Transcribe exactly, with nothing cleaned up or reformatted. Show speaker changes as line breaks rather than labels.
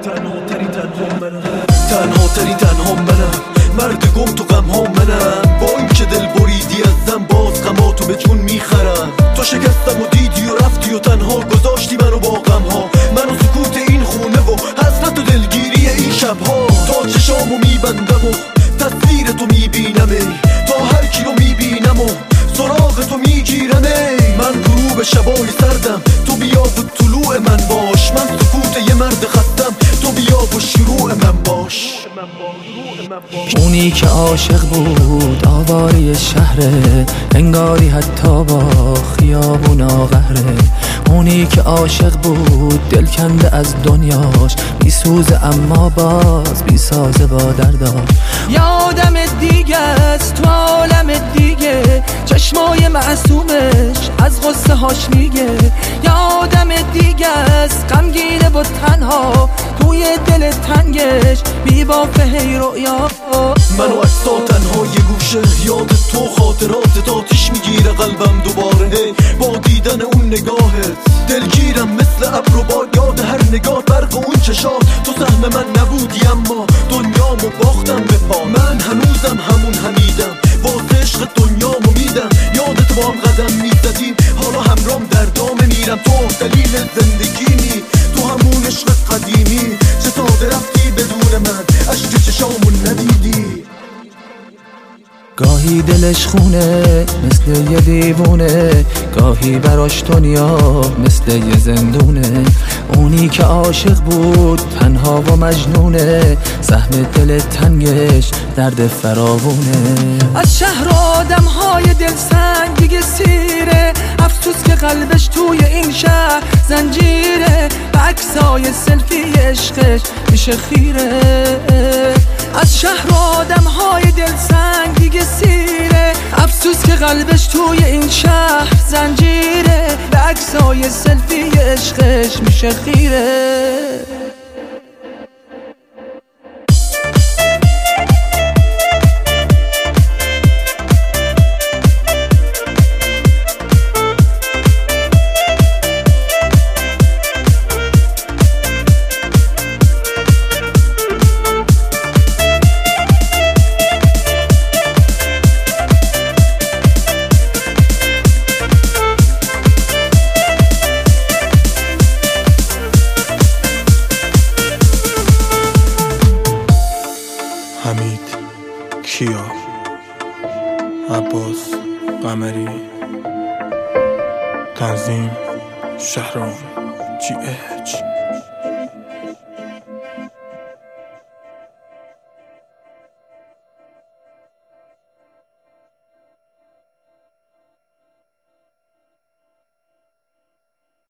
تنها تری تنها منم، تنها تری تنها منم، مرد گم تو غم ها منم. با این که دل بریدی ازم باز غماتو به جون میخرم. تو شکستم و دیدی و رفتی و تنها گذاشتی منو با غم ها، منو سکوت این خونه و حسرت و دلگیری این شبها. تا چشامو میبندم و تصویر تو میبینم ای، تا هر کی رو میبینم و سراغ تو میگیرم ای. من غروب شبای سردم، تو بیا و طلوع من باش. من سکوت یه مرد خستم، تو بیا و شروع من باش.
اونی که عاشق بود آواری شهره، انگاری حتی با خیابونا قهره. اونی که عاشق بود دل کنده از دنیاش، بی سوزه اما باز بی سازه با درداش. یادم دیگه است تو عالم دیگه، چشمای معصومش از غصه هاش میگه. یادم دیگه است غمگینه و تنها توی دل تنگش، بی بافه هی رویا.
منو اکسا تنها یه گوشه، یاد تو خاطرات آتیش میگیره قلبم دوباره. هی با دیدن اون نگاهت دلگیرم مثل ابر و باد. یاد هر نگاه برق اون چشات، تو سهم من نبودی اما دنیامو باختم به پا. من هنوزم همون حمیدم، واسه عشق دنیامو میدم. یادت با هم قدم میزدیم، حالا همرام در دام میرم. تو دلیل زندگیمی، تو همون عشق قدیمی. چه ساده رفتی بدون من، عشق چشامون ندیدی.
گاهی دلش خونه مثل یه دیوونه، گاهی براش دنیا مثل یه زندونه. اونی که عاشق بود تنها و مجنونه، سهم دل تنگش درد فراوونه. از شهر آدم های دل سنگ دیگه سیره، افسوس که قلبش توی این شهر زنجیره. به عکسای سلفی عشقش میشه خیره. از شهر آدم های دل سنگ دیگه سیره، افسوس که قلبش توی این شهر زنجیره. به عکسای سلفی عشقش میشه خیره.
حمید، کیا، عباس قمری، تنظیم شهرام جی اچ.